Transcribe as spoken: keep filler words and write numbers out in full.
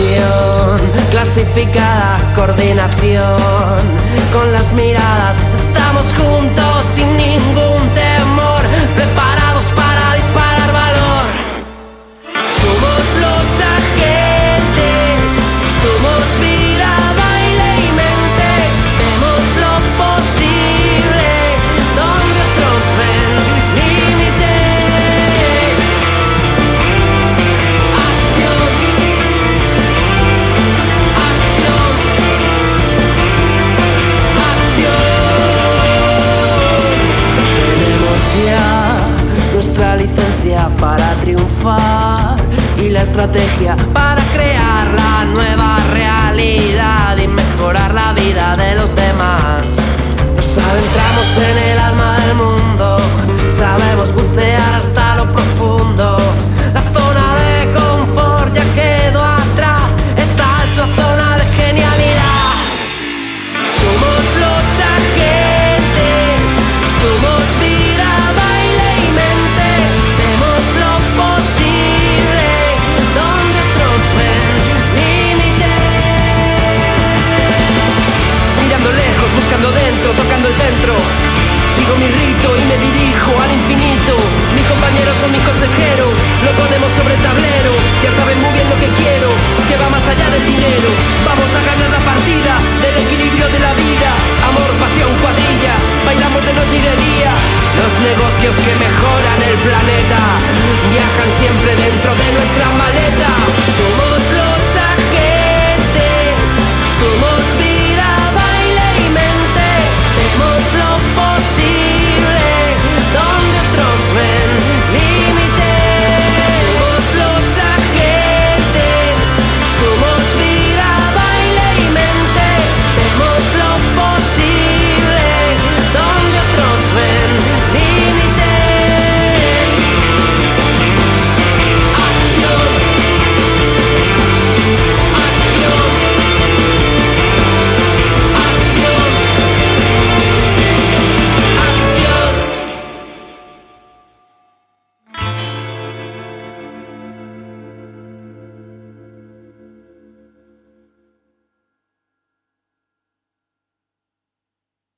Información clasificada, coordinación. Con las miradas estamos juntos sin ningún temor, preparados para disparar valor. Somos los agentes, somos vida, baile y mente. Vemos lo posible donde otros ven límites. Acción, acción, acción. Tenemos ya nuestra licencia para triunfar y la estrategia para crear la nueva realidad y mejorar la vida de los demás. Nos adentramos en el alma del mundo, sabemos bucear hasta lo profundo. La zona de confort ya quedó atrás, esta es la zona de genialidad. Somos los agentes, somos vida, baile y mente. Vemos lo posible donde otros ven límites. Mirando lejos, buscando dentro, tocando el centro. Sigo mi rito y me dirijo al infinito. Mis compañeros son mis consejeros, lo ponemos sobre el tablero. Ya saben muy bien lo que quiero, que va más allá del dinero. Vamos a ganar la partida del equilibrio de la vida. Amor, pasión, cuadrilla, bailamos de noche y de día. Los negocios que mejoran el planeta viajan siempre dentro de nuestra